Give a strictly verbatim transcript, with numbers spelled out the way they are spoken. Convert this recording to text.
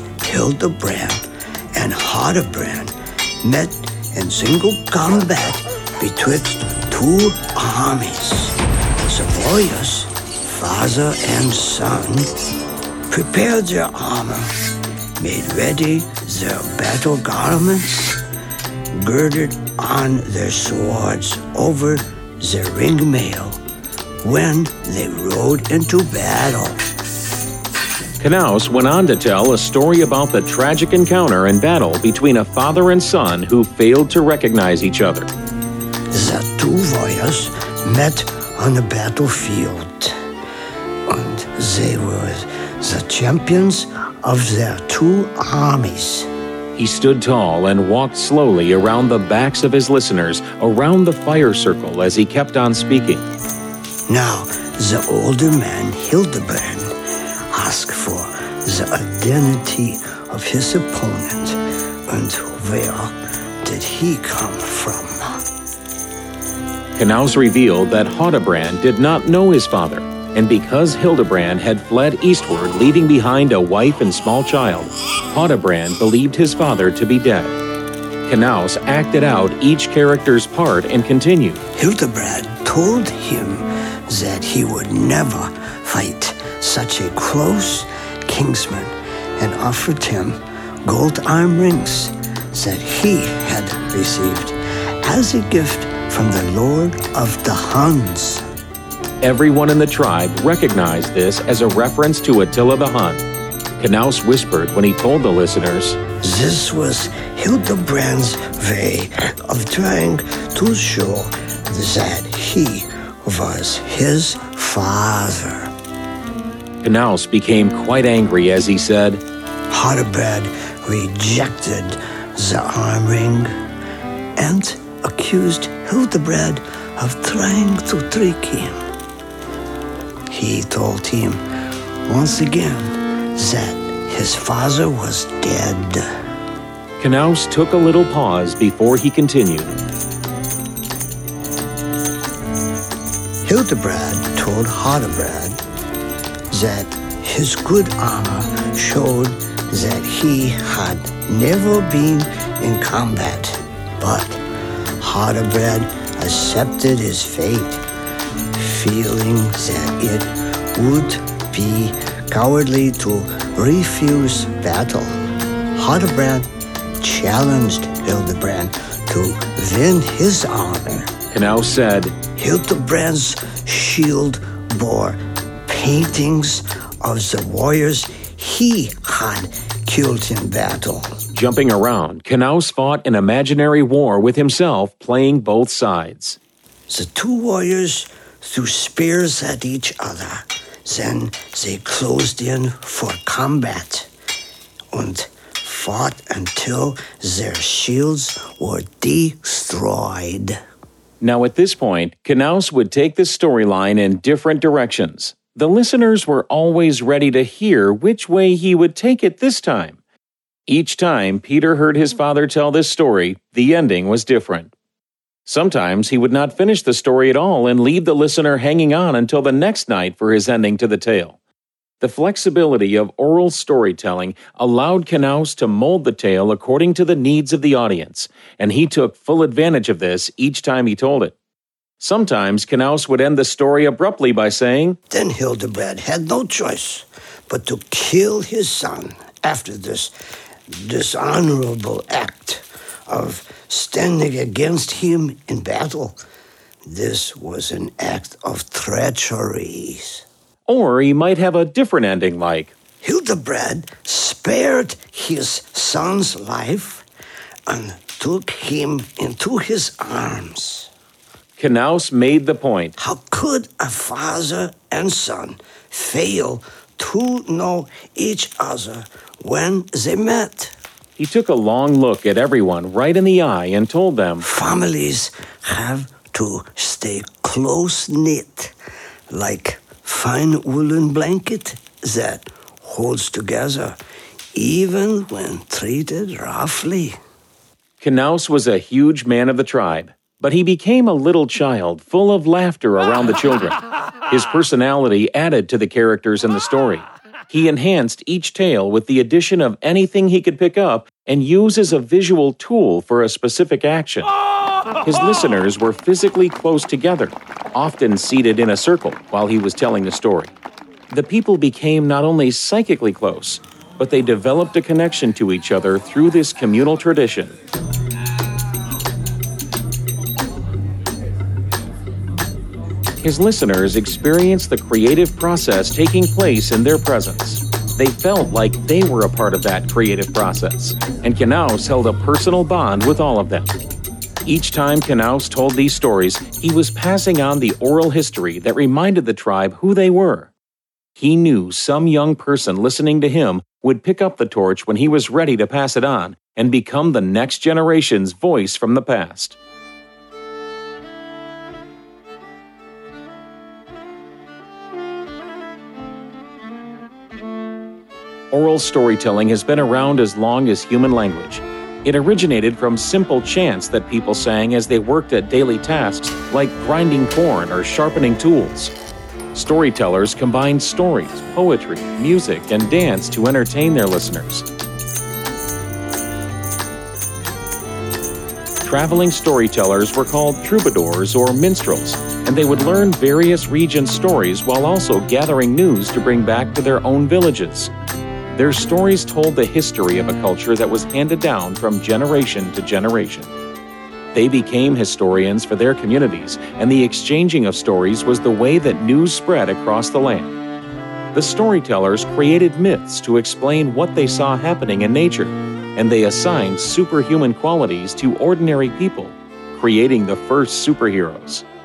Hildebrand and Hardebrand met in single combat betwixt two armies. The warriors, father and son, prepared their armor, made ready their battle garments, girded on their swords over their ringmail when they rode into battle. Knaus went on to tell a story about the tragic encounter and battle between a father and son who failed to recognize each other. The two warriors met on the battlefield, and they were the champions of their two armies. He stood tall and walked slowly around the backs of his listeners, around the fire circle as he kept on speaking. Now, the older man, Hildebrand, asked for the identity of his opponent and where did he come from. Knaus revealed that Hardebrand did not know his father, and because Hildebrand had fled eastward, leaving behind a wife and small child, Hardebrand believed his father to be dead. Knaus acted out each character's part and continued. Hildebrand told him that he would never fight such a close kinsman and offered him gold arm rings that he had received as a gift from the Lord of the Huns. Everyone in the tribe recognized this as a reference to Attila the Hun. Knaus whispered when he told the listeners, This was Hildebrand's way of trying to show that he was his father. Knaus became quite angry as he said, Hardebrand rejected the arm ring and accused Hildebrand of trying to trick him. He told him once again that his father was dead. Knaus took a little pause before he continued. Hildebrand told Hardebrand that his good armor showed that he had never been in combat, but Hardebrand accepted his fate, feeling that it would be cowardly to refuse battle. Hardebrand challenged Hildebrand to win his honor. Knaus said, Hildebrand's shield bore paintings of the warriors he had killed in battle. Jumping around, Knaus fought an imaginary war with himself, playing both sides. The two warriors threw spears at each other. Then they closed in for combat and fought until their shields were destroyed. Now at this point, Knaus would take the storyline in different directions. The listeners were always ready to hear which way he would take it this time. Each time Peter heard his father tell this story, the ending was different. Sometimes he would not finish the story at all and leave the listener hanging on until the next night for his ending to the tale. The flexibility of oral storytelling allowed Knaus to mold the tale according to the needs of the audience, and he took full advantage of this each time he told it. Sometimes Knaus would end the story abruptly by saying, Then Hildebrand had no choice but to kill his son after this dishonorable act of standing against him in battle. This was an act of treachery. Or he might have a different ending like, Hildebrand spared his son's life and took him into his arms. Knaus made the point. How could a father and son fail to know each other when they met? He took a long look at everyone right in the eye and told them, Families have to stay close-knit, like fine woolen blanket that holds together, even when treated roughly. Knaus was a huge man of the tribe, but he became a little child full of laughter around the children. His personality added to the characters in the story. He enhanced each tale with the addition of anything he could pick up and use as a visual tool for a specific action. His listeners were physically close together, often seated in a circle while he was telling the story. The people became not only psychically close, but they developed a connection to each other through this communal tradition. His listeners experienced the creative process taking place in their presence. They felt like they were a part of that creative process, and Knaus held a personal bond with all of them. Each time Knaus told these stories, he was passing on the oral history that reminded the tribe who they were. He knew some young person listening to him would pick up the torch when he was ready to pass it on and become the next generation's voice from the past. Oral storytelling has been around as long as human language. It originated from simple chants that people sang as they worked at daily tasks like grinding corn or sharpening tools. Storytellers combined stories, poetry, music, and dance to entertain their listeners. Traveling storytellers were called troubadours or minstrels, and they would learn various region stories while also gathering news to bring back to their own villages. Their stories told the history of a culture that was handed down from generation to generation. They became historians for their communities, and the exchanging of stories was the way that news spread across the land. The storytellers created myths to explain what they saw happening in nature, and they assigned superhuman qualities to ordinary people, creating the first superheroes.